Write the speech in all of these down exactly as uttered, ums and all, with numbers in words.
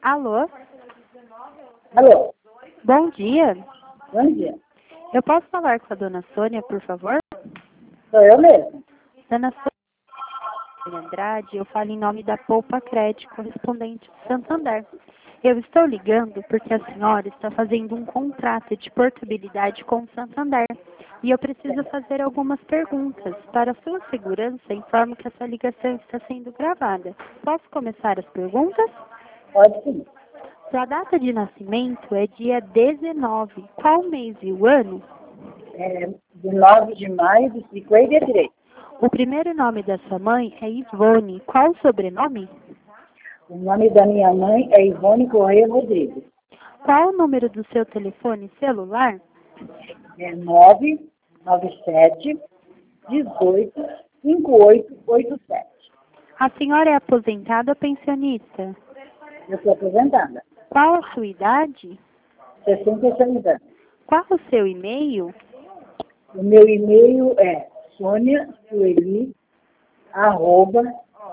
Alô? Alô, Bom dia. bom dia. Eu posso falar com a dona Sônia, por favor? Sou eu mesmo. Dona Sônia Andrade, eu falo em nome da Poupa Crédito, correspondente de Santander. Eu estou ligando porque a senhora está fazendo um contrato de portabilidade com o Santander. E eu preciso fazer algumas perguntas. Para sua segurança, informo que essa ligação está sendo gravada. Posso começar as perguntas? Pode sim. Sua data de nascimento é dia dezenove. Qual mês e o ano? É, de nove de maio de cinquenta e três. O primeiro nome da sua mãe é Ivone. Qual o sobrenome? O nome da minha mãe é Ivone Correia Rodrigues. Qual o número do seu telefone celular? É nove nove sete, dezoito, cinquenta e oito oitenta e sete. A senhora é aposentada ou pensionista? Eu sou aposentada. Qual a sua idade? sessenta e seis anos. Qual o seu e-mail? O meu e-mail é sonia sueli arroba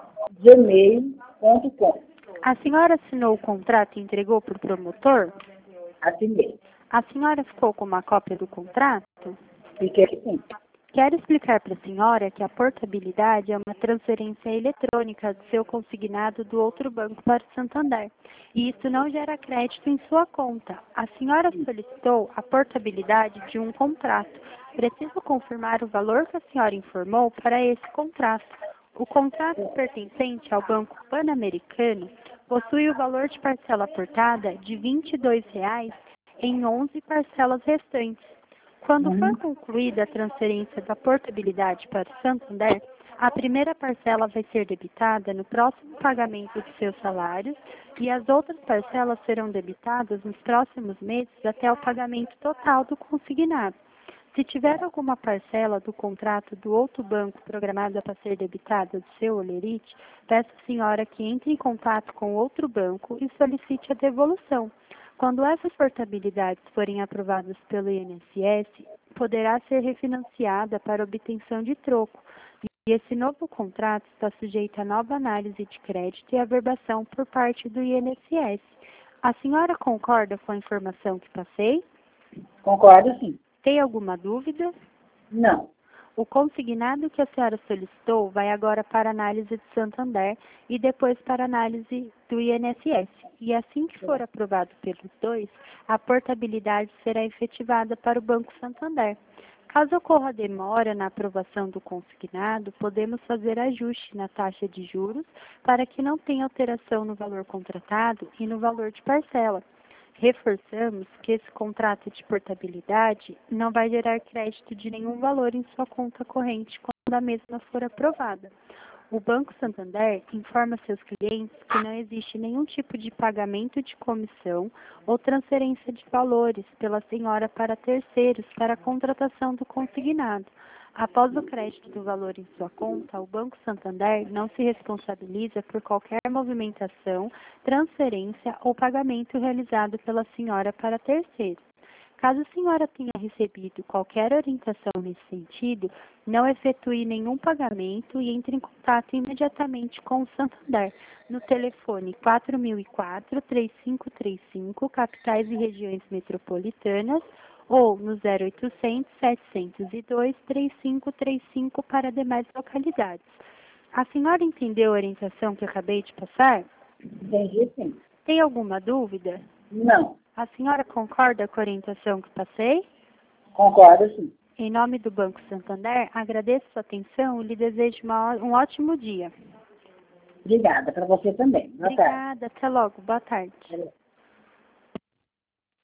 gmail ponto com. A senhora assinou o contrato e entregou para o promotor? Assinei. A senhora ficou com uma cópia do contrato? Fiquei sim. Quero explicar para a senhora que a portabilidade é uma transferência eletrônica do seu consignado do outro banco para o Santander. E isso não gera crédito em sua conta. A senhora solicitou a portabilidade de um contrato. Preciso confirmar o valor que a senhora informou para esse contrato. O contrato pertencente ao Banco Pan-Americano possui o valor de parcela aportada de vinte e dois reais em onze parcelas restantes. Quando for concluída a transferência da portabilidade para o Santander, a primeira parcela vai ser debitada no próximo pagamento dos seus salários e as outras parcelas serão debitadas nos próximos meses até o pagamento total do consignado. Se tiver alguma parcela do contrato do outro banco programada para ser debitada do seu holerite, peço à senhora que entre em contato com outro banco e solicite a devolução. Quando essas portabilidades forem aprovadas pelo I N S S, poderá ser refinanciada para obtenção de troco. E esse novo contrato está sujeito a nova análise de crédito e averbação por parte do I N S S. A senhora concorda com a informação que passei? Concordo sim. Tem alguma dúvida? Não. O consignado que a senhora solicitou vai agora para análise do Santander e depois para análise do I N S S. E assim que for aprovado pelos dois, a portabilidade será efetivada para o Banco Santander. Caso ocorra demora na aprovação do consignado, podemos fazer ajuste na taxa de juros para que não tenha alteração no valor contratado e no valor de parcela. Reforçamos que esse contrato de portabilidade não vai gerar crédito de nenhum valor em sua conta corrente quando a mesma for aprovada. O Banco Santander informa seus clientes que não existe nenhum tipo de pagamento de comissão ou transferência de valores pela senhora para terceiros para a contratação do consignado. Após o crédito do valor em sua conta, o Banco Santander não se responsabiliza por qualquer movimentação, transferência ou pagamento realizado pela senhora para terceiros. Caso a senhora tenha recebido qualquer orientação nesse sentido, não efetue nenhum pagamento e entre em contato imediatamente com o Santander no telefone quatro mil e quatro, três cinco três cinco, capitais e regiões metropolitanas, ou no zero oitocentos, setecentos e dois, três cinco três cinco para demais localidades. A senhora entendeu a orientação que acabei de passar? Entendi sim. Tem alguma dúvida? Não. A senhora concorda com a orientação que passei? Concordo sim. Em nome do Banco Santander, agradeço sua atenção e lhe desejo uma, um ótimo dia. Obrigada. Para você também. Boa tarde. Obrigada, até logo. Boa tarde.